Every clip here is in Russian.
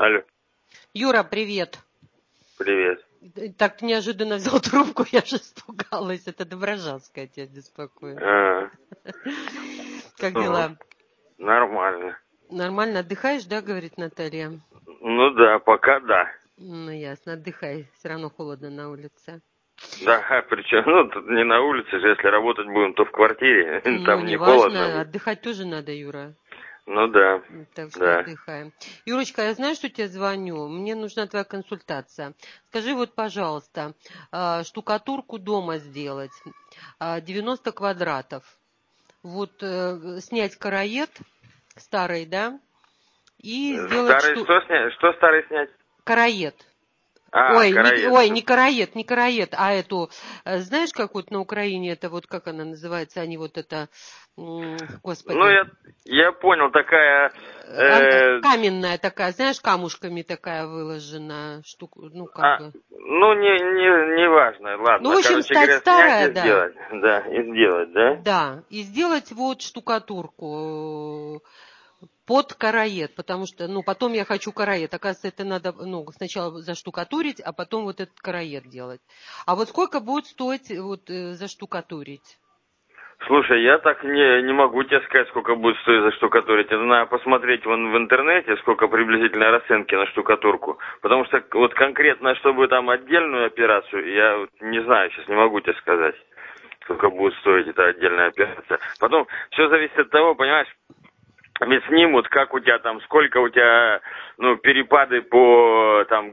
Алло. Юра, привет. Привет. Так ты неожиданно взял трубку, я же испугалась. Это Доброжанская тебя беспокоит. Как дела? Нормально. Нормально отдыхаешь, да, говорит Наталья? Ну да, пока да. Ну ясно, отдыхай. Все равно холодно на улице. Да, причем, тут не на улице же, если работать будем, то в квартире. Ну, Там не неважно, холодно. отдыхать тоже надо, Юра. Ну да, Так что да. отдыхаем. Юрочка, я знаю, что тебе звоню. Мне нужна твоя консультация. Скажи вот, пожалуйста, штукатурку дома сделать, 90 квадратов. Вот снять караед старый, да, и сделать Старый, что снять? Что старый снять? караед. А, караед. Не караед, а эту, знаешь, как вот на Украине это вот, как она называется, они вот это, Ну, господи, я понял, такая... каменная такая, знаешь, камушками такая выложена штука, ну, как бы. Ну, не важно, Ну, ладно. в общем, Короче стать говоря, снять старая, и да. сделать. Да, и сделать, да? Да, и сделать вот штукатурку под караед, потому что, ну, потом я хочу караед. Оказывается, это надо, ну, сначала заштукатурить, а потом вот этот караед делать. А вот сколько будет стоить вот заштукатурить? Слушай, я так не могу тебе сказать, сколько будет стоить заштукатурить. Это надо посмотреть вон в интернете, сколько приблизительно расценки на штукатурку. Потому что вот конкретно, чтобы там отдельную операцию, я вот не знаю, сейчас не могу тебе сказать, сколько будет стоить эта отдельная операция. Потом все зависит от того, понимаешь, ведь снимут, как у тебя там, сколько у тебя, ну, перепады по там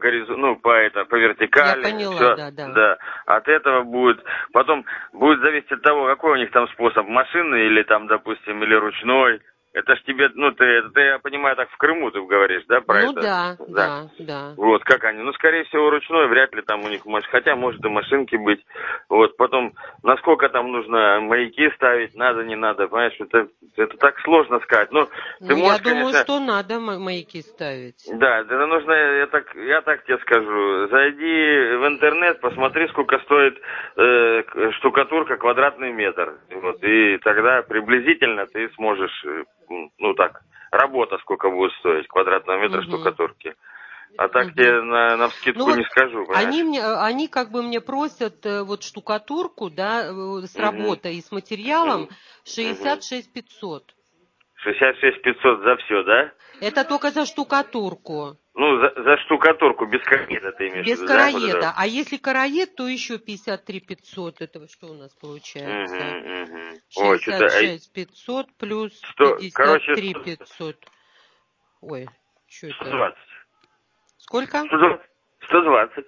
по вертикали. Я поняла, Все, да. да. От этого будет, потом будет зависеть от того, какой у них там способ, машины или там, допустим, или ручной. Это ж тебе, ну, ты, я понимаю, так в Крыму ты говоришь, да, про Ну это? да. Вот, как они, ну, скорее всего, ручной, вряд ли там у них, хотя, может, и машинки быть. Вот, потом, насколько там нужно маяки ставить, надо, не надо, понимаешь, это так сложно сказать. Ну, ты Ну, я можешь, думаю, конечно... что надо маяки ставить. Да, это нужно, я так тебе скажу. Зайди в интернет, посмотри, сколько стоит штукатурка квадратный метр. Вот, и тогда приблизительно ты сможешь, ну так, работа сколько будет стоить квадратного метра штукатурки. А так тебе навскидку Ну вот не скажу, понимаешь? они как бы мне просят вот штукатурку, да, с работой и с материалом 66 500. 66 500 за все, да? Это только за штукатурку. Ну, за штукатурку без караеда ты имеешь в Без виду, да? Вот это вот. караеда. А если караед, то еще 53 500. Это что у нас получается? Ой, что-то... 66 500 плюс 53 короче, 500. Ой, что это? 120. Сколько? 120.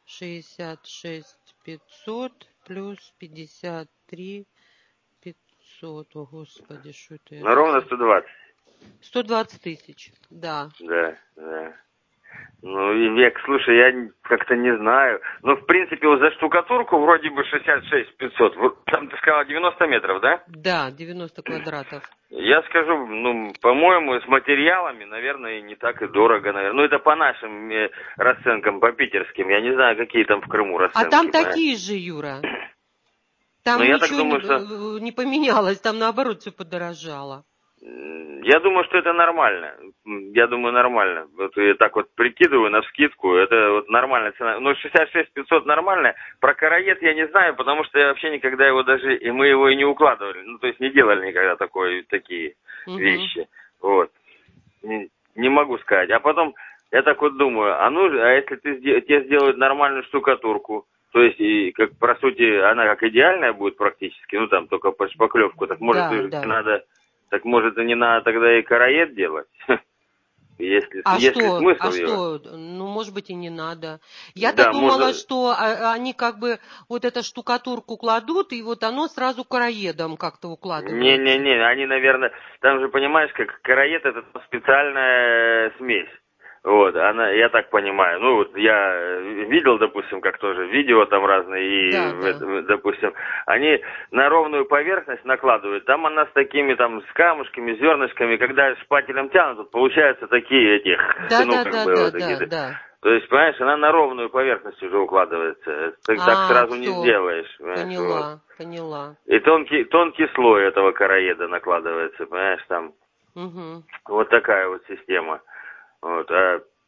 66 500 плюс 53 500. О, Господи, что это я Ну, ровно тут? 120. 120 тысяч, да. Да. Ну, и век, слушай, я как-то не знаю. Ну, в принципе, вот за штукатурку вроде бы 66 500. Вот там ты сказала 90 метров, да? Да, 90 квадратов. Я скажу, ну, по-моему, с материалами, наверное, не так и дорого, наверное. Ну, это по нашим расценкам, по питерским. Я не знаю, какие там в Крыму расценки. А там такие же, Юра. Там я так ничего думаю, что... не поменялось, там наоборот все подорожало. Я думаю, что это нормально. Я думаю, нормально. Вот я так вот прикидываю навскидку, это вот нормальная цена. Ну, 66 500 нормально. Про караед я не знаю, потому что я вообще никогда его даже... И мы его и не укладывали. Ну, то есть не делали никогда такие вещи. Вот. Не могу сказать. А потом я так вот думаю, а если тебе сделают нормальную штукатурку, то есть, и как, по сути, она как идеальная будет практически, ну, там, только под шпаклевку, так может, не надо... Так может и не надо тогда и караед делать? Если смысл его. Ну, может быть, и не надо. Я-то думала, что они как бы вот эту штукатурку кладут, и вот оно сразу караедом как-то укладывается. Не, они, наверное, там же, понимаешь, как караед это специальная смесь. Вот, я так понимаю. Ну, вот я видел, допустим, как тоже видео там разные, и, допустим, они на ровную поверхность накладывают. Там она с такими там, с камушками, зернышками, когда шпателем тянут, вот получаются такие Да. То есть, понимаешь, она на ровную поверхность уже укладывается. Ты так сразу не сделаешь. Поняла. И тонкий слой этого караеда накладывается, понимаешь, там. Вот такая вот система. Вот.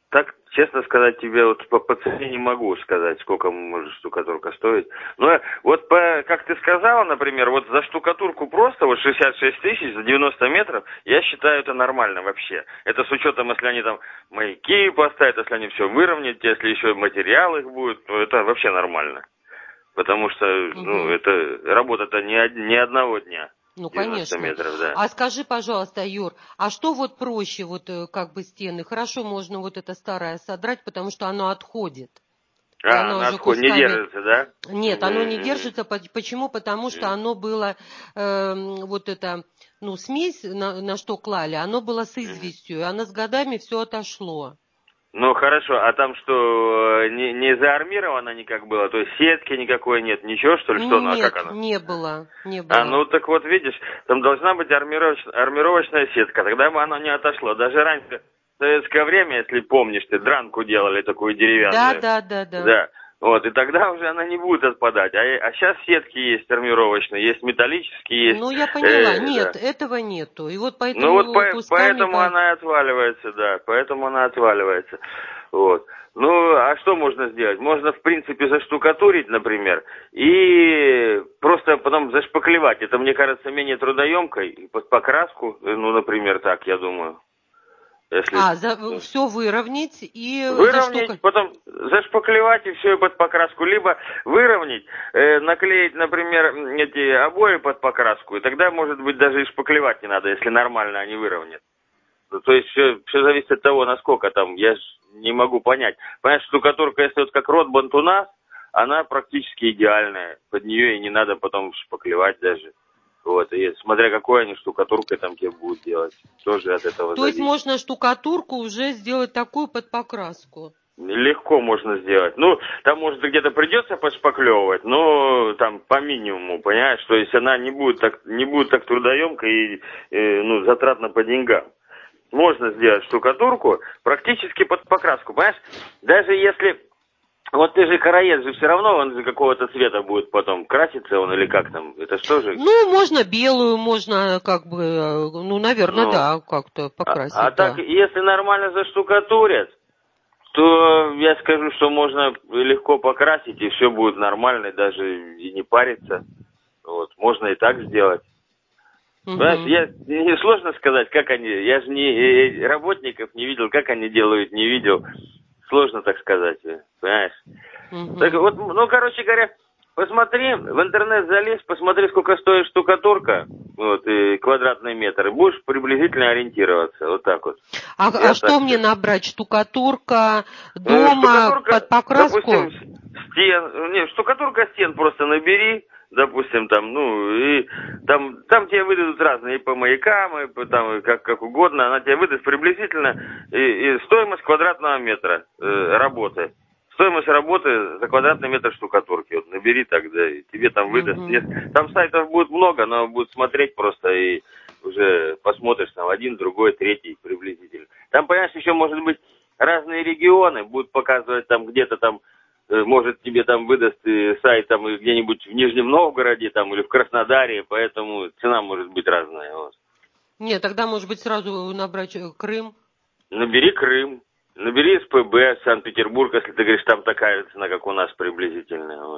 Так, честно сказать тебе, вот по цене не могу сказать, сколько может штукатурка стоить. Но вот как ты сказала, например, вот за штукатурку просто вот 66 тысяч за 90 метров, я считаю это нормально вообще. Это с учетом, если они там маяки поставят, если они все выровняют, если еще материал их будет, то это вообще нормально. Потому что, ну, это работа-то не одного дня. Ну, 90 конечно. метров, да. А скажи, пожалуйста, Юр, а что вот проще, вот как бы стены? Хорошо, можно вот это старое содрать, потому что оно отходит. И оно На уже отход не кусками... держится, да? Нет, оно не держится. Почему? Потому что Мгм. оно было, вот это, ну, смесь, на что клали, оно было с Мгм. известью, и оно с годами все отошло. Ну хорошо, а там что, не заармировано никак было? То есть сетки никакой нет, ничего что ли? Что оно, а как Нет, оно? не было, не А, было. ну так вот видишь, там должна быть армировочная сетка, тогда бы оно не отошло. Даже раньше, в советское время, если помнишь, ты дранку делали такую Да, деревянную. да, да, да. Да. Вот, и тогда уже она не будет отпадать. А сейчас сетки есть армировочные, есть металлические, есть, Ну, я поняла. да. Нет, этого нету. И вот Ну вот поэтому кусками... поэтому она и отваливается, да, поэтому она отваливается. Вот. Ну, а что можно сделать? Можно, в принципе, заштукатурить, например, и просто потом зашпаклевать. Это, мне кажется, менее трудоемко, и под покраску, ну, например, так, я думаю. Если все выровнять и выровнять, потом зашпаклевать и все и под покраску. Либо выровнять, наклеить, например, эти обои под покраску, и тогда, может быть, даже и шпаклевать не надо, если нормально они выровнят. Ну, то есть все зависит от того, насколько там, я ж не могу понять. Понимаешь, штукатурка, если вот как Ротбанд у нас, она практически идеальная. Под нее и не надо потом шпаклевать даже. Вот, и смотря какой они штукатуркой там тебе будут делать, тоже от этого То есть зависит. можно штукатурку уже сделать такую под покраску. Легко можно сделать. Ну, там, может, где-то придется подшпаклевывать, но там по минимуму, понимаешь? То есть она не будет так трудоемка и ну, затратна по деньгам. Можно сделать штукатурку практически под покраску, понимаешь? Даже если... Вот ты же караед же все равно, он же какого-то цвета будет потом. Краситься он или как там? Это что же? Ну, можно белую, можно как бы, ну, наверное, Ну, да, как-то а покрасить, так, да. если нормально заштукатурят, то я скажу, что можно легко покрасить, и все будет нормально, даже и не париться. Вот, можно и так сделать. Понимаешь, Угу. мне сложно сказать, как они, я же не работников не видел, как они делают, не видел. Сложно так сказать, понимаешь? Так Угу. вот, ну, короче говоря, посмотри, в интернет залезь, посмотри, сколько стоит штукатурка, вот, и квадратный метр, и будешь приблизительно ориентироваться, вот так вот. А Я так что мне скажу. набрать? Штукатурка дома под Штукатурка, покраску? допустим, стен, не, штукатурка стен просто набери, допустим, там, ну, и там тебе выдадут разные, и по маякам, и по, там, и как угодно, она тебе выдаст приблизительно и стоимость квадратного метра работы. Стоимость работы за квадратный метр штукатурки. Вот набери тогда, и тебе там выдаст. Угу. Нет, там сайтов будет много, но будут смотреть просто и уже посмотришь там один, другой, третий приблизительно. Там, понимаешь, еще может быть разные регионы, будут показывать там где-то там, может тебе там выдаст сайт там где-нибудь в Нижнем Новгороде там или в Краснодаре, поэтому цена может быть разная. Вот. Нет, тогда, может быть, сразу набрать Крым. Набери Крым, набери СПБ, Санкт-Петербург, если ты говоришь, там такая же цена, как у нас приблизительная. Вот.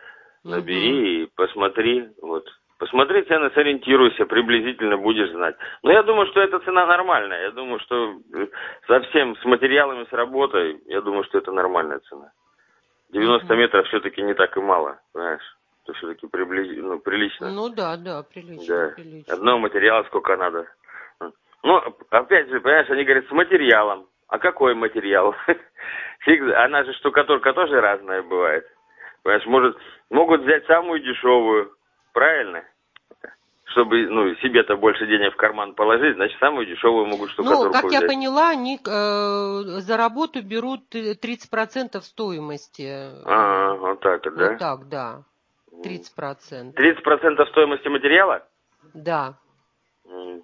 Угу. Набери и посмотри, вот. Посмотри цены, сориентируйся, приблизительно будешь знать. Но я думаю, что эта цена нормальная. Я думаю, что совсем с материалами, с работой, я думаю, что это нормальная цена. 90 Угу. метров все-таки не так и мало, знаешь. Это все-таки прилично. Ну да, да, прилично, Да. прилично. Одного материала сколько надо. Ну, опять же, понимаешь, они говорят, с материалом. А какой материал? Фиг, она же штукатурка тоже разная бывает. Понимаешь, могут взять самую дешевую, правильно? Чтобы, ну, себе-то больше денег в карман положить, значит, самую дешевую могут Ну, штукатурку как я взять. поняла, они за работу берут 30% стоимости. Вот так вот, Вот да? так, да. 30%. 30% стоимости материала? Да. М.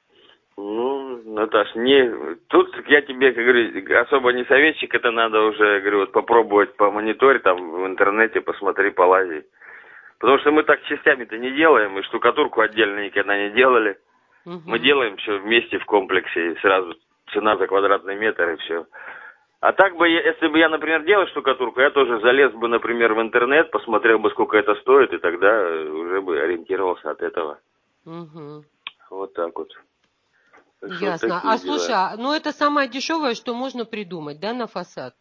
Ну, Наташ, тут я тебе, как говорю, особо не советчик, это надо уже, говорю, вот попробовать по мониторе, там, в интернете, посмотри, полазить. Потому что мы так частями-то не делаем, мы штукатурку отдельно никогда не делали. Мы Угу. делаем все вместе в комплексе, и сразу цена за квадратный метр, и все. А так бы, если бы я, например, делал штукатурку, я тоже залез бы, например, в интернет, посмотрел бы, сколько это стоит, и тогда уже бы ориентировался от этого. Угу. Вот так вот. Так что вот Ясно. А такие слушай, дела. ну это самое дешевое, что можно придумать, да, на фасад?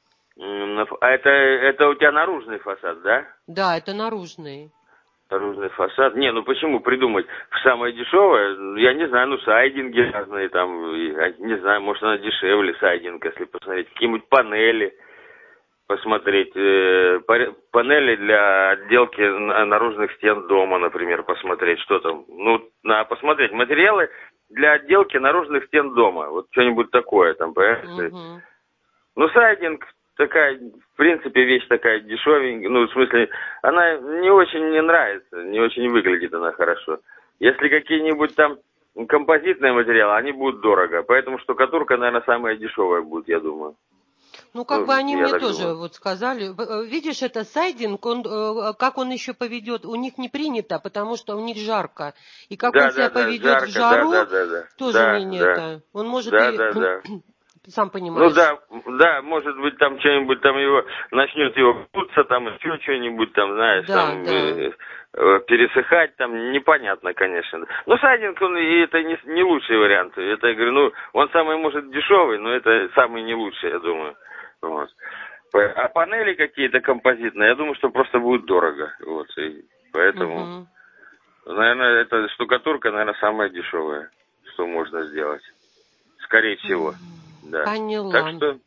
А это у тебя наружный фасад, да? Да, это наружный. Наружный фасад. Не, ну почему придумать самое дешевое? Я не знаю, ну сайдинги разные там, не знаю, может она дешевле сайдинг, если посмотреть. Какие-нибудь панели посмотреть. Панели для отделки наружных стен дома, например, посмотреть, что там. Ну, надо посмотреть материалы для отделки наружных стен дома. Вот что-нибудь такое там, понимаешь? Угу. Ну, сайдинг такая, в принципе, вещь такая дешевенькая, ну, в смысле, она не очень мне нравится, не очень выглядит она хорошо. Если какие-нибудь там композитные материалы, они будут дорого, поэтому штукатурка, наверное, самая дешевая будет, я думаю. Ну, как бы Ну, они я мне так тоже думаю. вот сказали. Видишь, это сайдинг, он, как он еще поведет, у них не принято, потому что у них жарко. И как он Да, себя да, да, поведет в жарко, да, да, жару, да, да, тоже да, мне не да, это. Он может да, и, да, да. сам Ну понимаешь. да, да, может быть там что-нибудь там его начнет его путься, там еще что-нибудь там, знаешь, Да, там да. пересыхать, там непонятно, конечно. Но сайдинг, он и это не лучший вариант. Это я говорю, ну он самый может дешевый, но это самый не лучший, я думаю. Вот. А панели какие-то композитные, я думаю, что просто будет дорого. Вот, и поэтому, Угу. наверное, эта штукатурка, наверное, самая дешевая, что можно сделать. Скорее всего, да. Так Поняла. что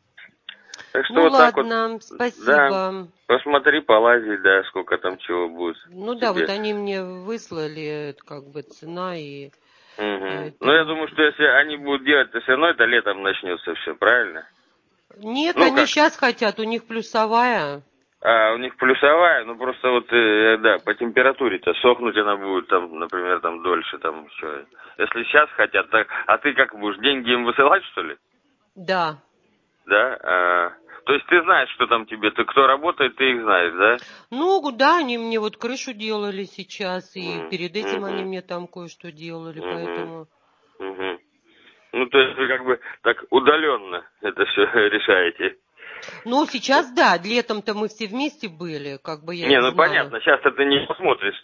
так что Ну вот так вот, ладно, да, спасибо. посмотри, полази, да, сколько там чего будет Ну да, вот тебе. они мне выслали, как бы, цена и Угу. Но я это. думаю, что если они будут делать, то все равно это летом начнется все, правильно? Нет, Ну они как, сейчас хотят, у них плюсовая. у них плюсовая, ну просто вот, да, по температуре-то сохнуть она будет там, например, там дольше, там что. Если сейчас хотят, так, а ты как будешь, деньги им высылать, что ли? Да. Да? То есть ты знаешь, что там тебе, ты кто работает, ты их знаешь, да? Ну, да, они мне вот крышу делали сейчас, и перед этим они Угу, мне там кое-что делали, угу, поэтому... угу. Ну, то есть вы как бы так удаленно это все решаете. Ну, сейчас да, летом-то мы все вместе были, как бы я Не, их ну знаю. понятно, сейчас ты не посмотришь,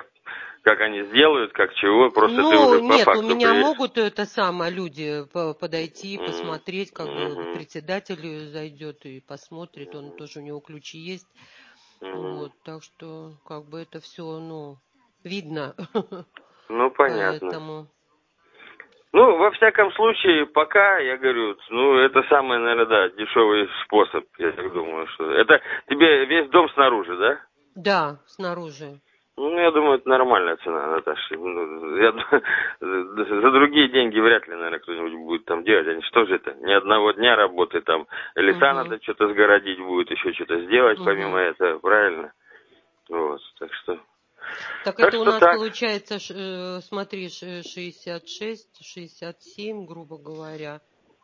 как они сделают, как чего, просто ты Ну, уже по нет, у факту меня приедешь. могут это самое люди подойти, Мгм, посмотреть, как бы мгм, председатель зайдет и посмотрит, он мгм, тоже у него ключи есть. мгм. Вот, так что как бы это все, ну, видно. Ну, понятно. Поэтому. Ну, во всяком случае, пока, я говорю, ну, это самый, наверное, да, дешевый способ, я так думаю, что... Это тебе весь дом снаружи, да? Да, снаружи. Ну, я думаю, это нормальная цена, Наташа. Ну, за другие деньги вряд ли, наверное, кто-нибудь будет там делать. Они что же это? Ни одного дня работы там. Леса Угу, надо что-то сгородить будет, еще что-то сделать помимо угу. этого, правильно? Вот, так что... Так Так это у что нас так. получается, смотри, 66, 67, грубо говоря.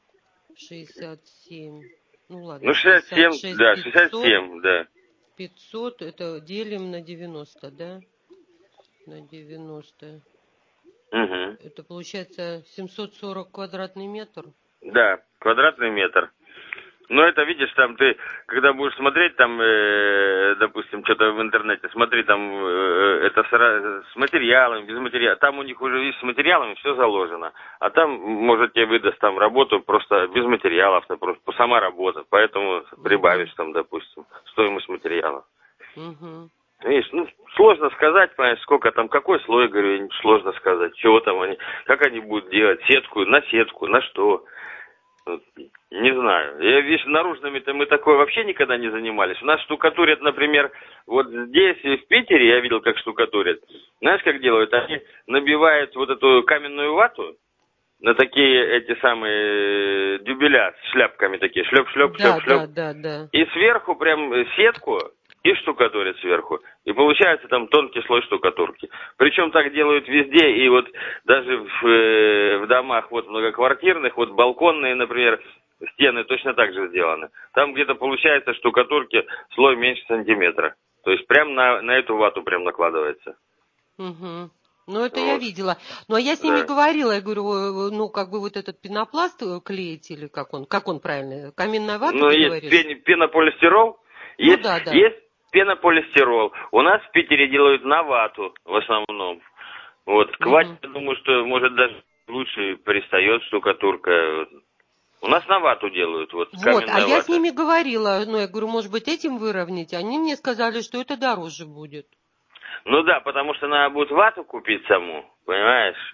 67. Ну ладно, Ну, 67, 66, да, 500. 67, да. 500 это делим на 90, да? На 90. Угу. Это получается 740 квадратный метр. Да, квадратный метр. Но это, видишь, там ты, когда будешь смотреть, там, допустим, что-то в интернете, смотри, там, это с материалами, без материала, там у них уже, видишь, с материалами все заложено, а там, может, тебе выдаст там работу просто без материалов, просто сама работа, поэтому Угу, прибавишь там, допустим, стоимость материалов. угу. Видишь, ну, сложно сказать, понимаешь, сколько там, какой слой, говорю, сложно сказать, чего там они, как они будут делать, сетку, на что. Вот, не знаю. Я, видишь, наружными-то мы такое вообще никогда не занимались. У нас штукатурят, например, вот здесь, в Питере, я видел, как штукатурят. Знаешь, как делают? Они набивают вот эту каменную вату на такие эти самые дюбеля с шляпками такие, Да, шлеп-шлеп-шлеп-шлеп. да, да, да. И сверху прям сетку и штукатурят сверху. И получается там тонкий слой штукатурки. Причем так делают везде. И вот даже в домах вот многоквартирных, вот балконные, например, стены точно так же сделаны. Там где-то получается штукатурки слой меньше сантиметра. То есть прям на эту вату прям накладывается. Угу. Ну, это я Вот, видела. Ну, а я с ними да. говорила, я говорю, ну, как бы вот этот пенопласт клеить, или как он правильно, каменная вата, Ну, ты есть говоришь? пенополистирол, Ну, есть, да, да. есть пенополистирол. У нас в Питере делают на вату в основном. Вот, к вате, Мгм. я думаю, что, может, даже лучше пристает штукатурка. У нас на вату делают, вот, Вот, а каменная я с вата. ними говорила, ну, я говорю, может быть, этим выровнять? Они мне сказали, что это дороже будет. Ну да, потому что надо будет вату купить саму, понимаешь?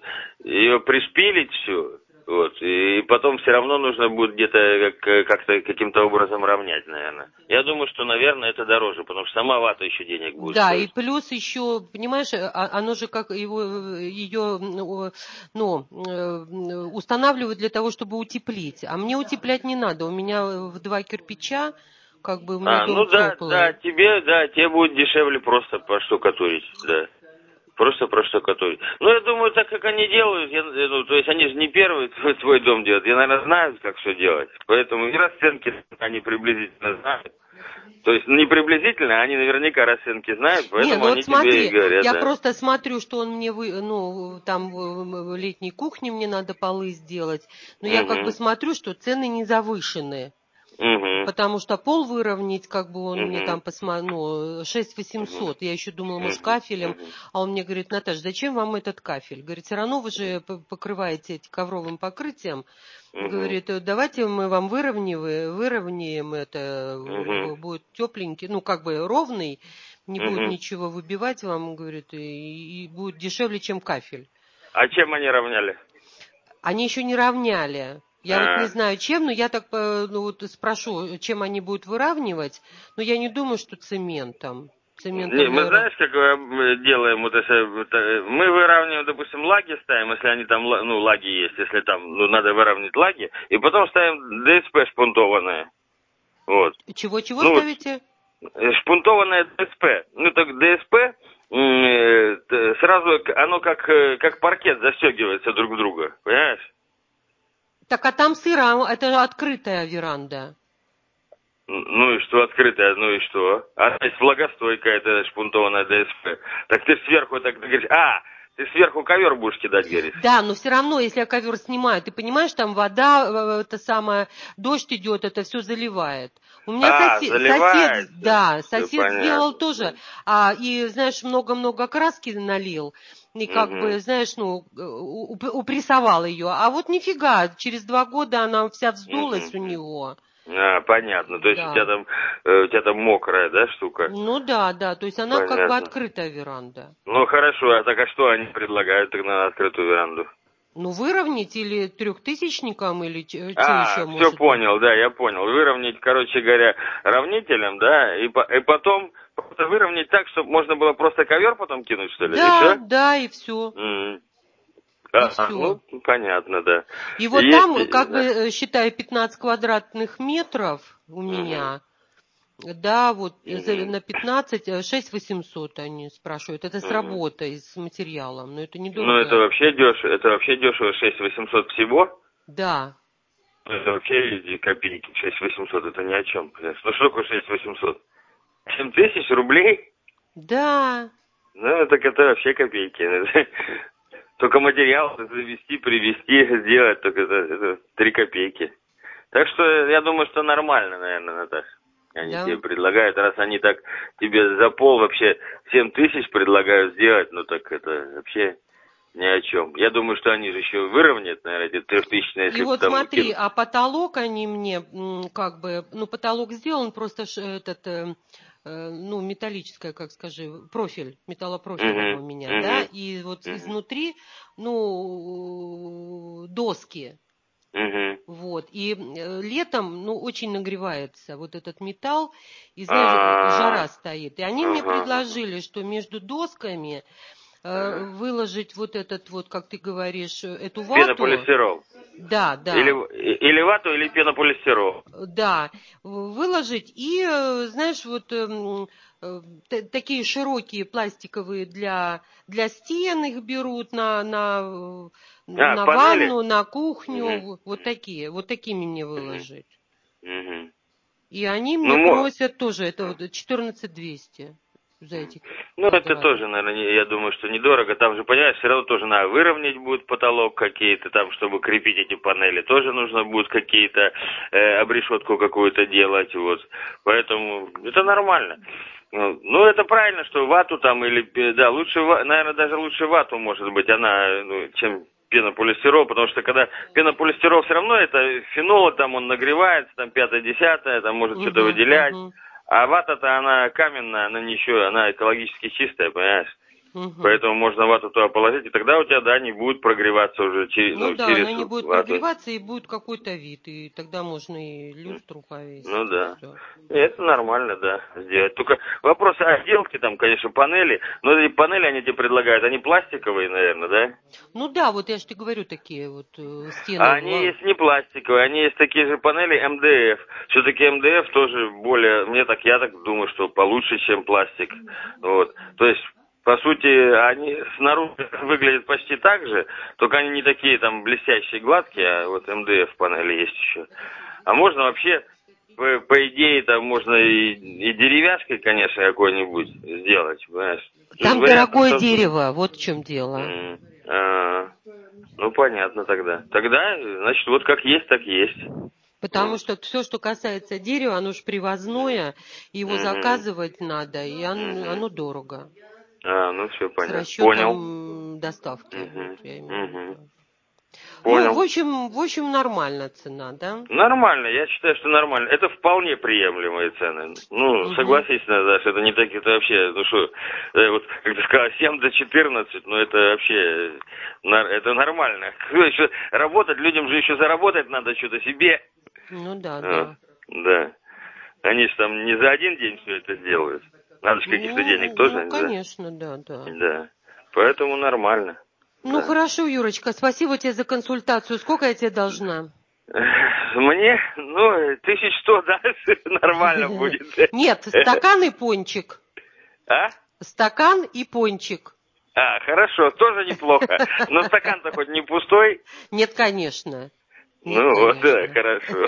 Ее пришпилить всю, вот, и потом все равно нужно будет где-то как-то каким-то образом равнять, наверное. Я думаю, что, наверное, это дороже, потому что сама вата еще денег будет Да, и стоить. плюс еще, понимаешь, оно же как ее, ну, устанавливают для того, чтобы утеплить. А мне утеплять не надо. У меня в 2 кирпича, как бы у меня Ну дом да, теплый. тебе будет дешевле просто поштукатурить, да. Просто проштукатурить. Ну, я думаю, так как они делают, ну, то есть они же не первый свой дом делают, я, наверное, знают, как все делать. Поэтому и расценки они приблизительно знают. То есть не приблизительно, они наверняка расценки знают, Не, поэтому ну вот они тебе и смотри, говорят, я да. просто смотрю, что он мне, ну, там в летней кухне мне надо полы сделать, но я как бы Угу, смотрю, что цены не завышены. угу, Потому что пол выровнять, как бы он мне угу, там ну, 6 угу, 800. Я еще думала, может, угу, кафелем. угу, А он мне говорит, Наташа, зачем вам этот кафель? Говорит, все равно вы же покрываете эти ковровым покрытием. угу, Говорит, давайте мы вам выровняем это, угу, будет тепленький, ну, как бы ровный, не будет угу. ничего выбивать вам, говорит, и будет дешевле, чем кафель. А чем они равняли? Они еще не равняли. Я вот не А, знаю, чем, но я так ну, вот спрошу, чем они будут выравнивать. Но я не думаю, что цементом. Не, Цементом, мы наверное... знаешь, как делаем, вот если мы выравниваем, допустим, лаги ставим, если они там, ну, лаги есть, если там, ну, надо выровнять лаги, и потом ставим ДСП шпунтованное. Вот. Чего-чего Ну, вот, ставите? шпунтованное ДСП. Ну, так ДСП сразу оно как паркет застегивается друг в друга, понимаешь? Так, а там сыра, это же открытая веранда. Ну и что открытая, ну и что? Она есть влагостойкая, это шпунтованная ДСП. Так ты сверху, так ты говоришь, ты сверху ковер будешь кидать, говоришь. Да, но все равно, если я ковер снимаю, ты понимаешь, там вода, это самое, дождь идет, это все заливает. У меня Заливается. Все сосед сделал понятно. тоже, Да. и, знаешь, много-много краски налил, и как Угу. бы, знаешь, ну, упрессовал ее. А вот нифига, через 2 года она вся вздулась у Угу. него. Понятно. То есть Да. у тебя там мокрая, да, штука? Ну да, да, то есть она как бы Понятно. открытая веранда. Ну хорошо, а что они предлагают тогда на открытую веранду? Ну, выровнять или трехтысячником, или что еще Все может быть? понял, да, я понял. Выровнять, короче говоря, равнителем, да, и потом просто выровнять так, чтобы можно было просто ковер потом кинуть, что ли, и Да, все? да, и все. И все. Ну, понятно, да. И вот Есть, там, как бы, да. считаю, 15 квадратных метров у Угу, меня. Да, вот угу, на 15, 6 800 они спрашивают. Это с угу. работой, с материалом. Но это Ну, недорого. это вообще дешево, 6800 всего. Да. Это вообще эти копейки, 6800, это ни о чем. Ну, что такое 6800? 7000 рублей? Да. Ну, так это вообще копейки. Только материал завести, привезти, сделать, только это 3 копейки. Так что я думаю, что нормально, наверное, Наташа. Они Да. тебе предлагают, раз они так тебе за пол вообще 7000 предлагают сделать, ну так это вообще ни о чем. Я думаю, что они же еще выровняют, наверное, эти 3000, И если вот там смотри, кинут. а потолок они мне, как бы, ну, потолок сделан, просто этот, ну, металлическое, как скажи, профиль, металлопрофилем Угу, у меня, да, угу, и вот угу, изнутри, ну, доски, угу. вот, и летом, ну, очень нагревается вот этот металл, и, знаешь, А, жара стоит, и они мне ага, ага, предложили, что между досками ага. выложить вот этот вот, как ты говоришь, эту вату, Пенополистирол. да, Или, да. или вату, или пенополистирол. Да, выложить и, знаешь, вот такие широкие пластиковые для стен их берут на Панели? ванну, на кухню, Угу. вот такие, вот такими мне Угу. выложить. Угу. И они Ну, мне просят тоже, это вот 14 200. за эти Ну, это квадраты? тоже, наверное, я думаю, что недорого. Там же, понимаешь, все равно тоже надо выровнять будет потолок какие-то, там, чтобы крепить эти панели, тоже нужно будет какие-то, обрешетку какую-то делать, вот. Поэтому это нормально. Ну, это правильно, что вату там или, да, лучше, наверное, даже лучше вату, может быть, она, ну, чем пенополистирол, потому что когда пенополистирол все равно это фенол, там он нагревается, там 5-10, там может что-то Угу, выделять. угу, А вата-то она каменная, она ничего, она экологически чистая, понимаешь? угу. Поэтому можно вату туда положить, и тогда у тебя, да, не будет прогреваться уже Ну да, через она не будет вату. прогреваться и будет какой-то вид, и тогда можно и люстру Ну повесить, и да. все. И это нормально, да, сделать. Только вопрос отделки, там, конечно, панели. Но эти панели они тебе предлагают, они пластиковые, наверное, да? Ну да, вот я же тебе говорю, такие вот А стены. они есть не пластиковые, они есть такие же панели МДФ. Все-таки МДФ тоже более, я так думаю, что получше, чем пластик. Вот. То есть, по сути, они снаружи выглядят почти так же, только они не такие там блестящие, гладкие, а вот МДФ панели есть еще. А можно вообще, по идее, там можно и деревяшкой, конечно, какой-нибудь сделать, понимаешь? Там Вариантов дорогое там... дерево, вот в чем дело. А, ну, понятно тогда. Тогда, значит, вот как есть, так есть. Потому что все, что касается дерева, оно же привозное, его Угу, заказывать надо, и угу. оно дорого. А, ну все С понятно. Понял. расчетом доставки, вот Угу, я имею в угу. виду. Ну, Понял. в общем, нормальная цена, да? Нормально, я считаю, что нормально. Это вполне приемлемые цены. Ну, Угу. согласись, Наташа, это не такие, это вообще, ну что, вот, как ты сказала, 7 до 14, ну это вообще, это нормально. Еще работать, людям же еще заработать надо что-то себе. Ну да, Вот, да. да. Они же там не за один день все это сделают. Надо же каких-то денег Ну, тоже, да? конечно, да, да. Да. Поэтому нормально. Ну, Да. хорошо, Юрочка, спасибо тебе за консультацию. Сколько я тебе должна? Мне, ну, 1100 дальше нормально будет. Нет, стакан и пончик. А? Стакан и пончик. А, хорошо, тоже неплохо. Но стакан-то хоть не пустой? Нет, конечно. Нет, Ну вот, конечно. хорошо.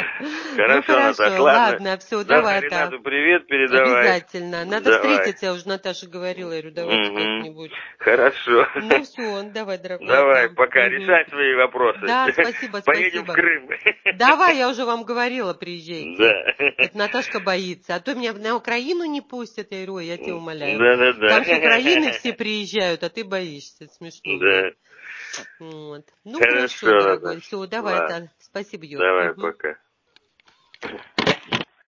Ну, Хорошо, Наташ, хорошо, ладно. ладно, все, Давай давай так. Ренату привет передавай. Обязательно. Надо Давай. встретиться, я уже Наташа говорила, я говорю, давайте Угу. как-нибудь. Хорошо. Ну, все, давай, дорогой, Давай, да. пока, Мгм. решай свои вопросы. Да, спасибо, Поедем в спасибо. Крым. Давай, я уже вам говорила, приезжайте. Да. Это Наташка боится. А то меня на Украину не пустят. Я говорю, ой, я тебя умоляю. Да-да-да. Там с Украины все приезжают, а ты боишься. Смешно мне. Да. Вот. Ну, хорошо, Хорошо, дорогой. Наташ. Все, давай, Ладно. да. Спасибо, Юр. Давай, Мгм. пока.